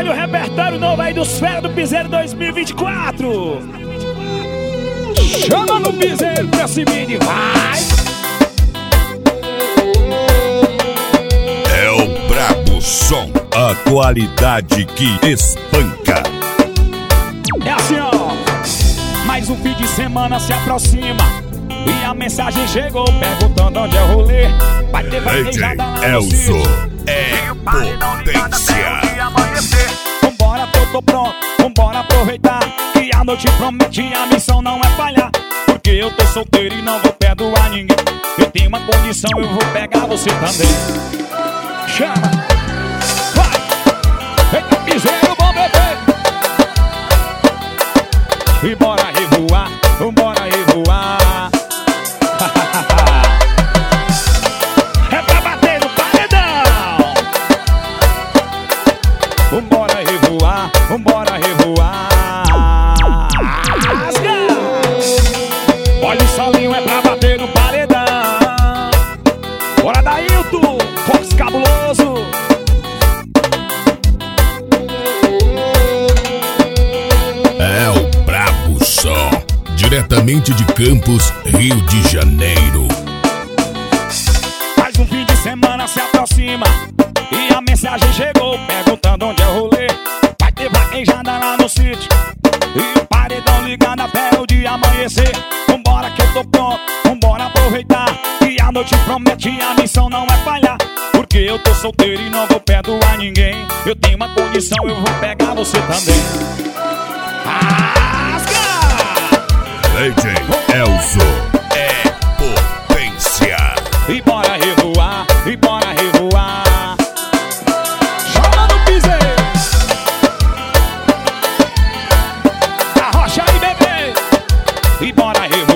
Vai no repertório novo aí dos Fera do Piseiro 2024. Chama no piseiro pra cima e vai. É o Brabo Som, a qualidade que espanca. É assim, ó. Mais um fim de semana se aproxima e a mensagem chegou perguntando onde é o rolê. Vai ter vaquejada lá no Elzo sítio. é potência. Vambora que eu tô pronto, vambora aproveitar que a noite promete e a missão não é falhar. Porque eu tô solteiro e não vou perdoar ninguém. Eu tenho uma condição, eu vou pegar você também. Chama, vai, eita piseiro, bom bebê. E bora revoar, vambora revoar. É pra bater no paredão. Vambora revoar, vambora revoar. Olha o solinho, é pra bater no paredão. Bora Dailton, Fox Cabuloso. É o Brabo Som, diretamente de Campos, Rio de Janeiro. Mais um fim de semana se aproxima e a mensagem chegou perguntando onde é o rolê. Vai ter vaquejada lá no sítio e o paredão ligado até o dia amanhecer. Vambora que eu tô pronto, vambora aproveitar que a noite promete e a missão não é falhar. Porque eu tô solteiro e não vou perdoar ninguém. Eu tenho uma condição, eu vou pegar você também. Rasga! DJ Elzo é potência. E bora revoar, e bora revoar. Chama no piseiro. Arrocha aí, bebê. E bora revoar.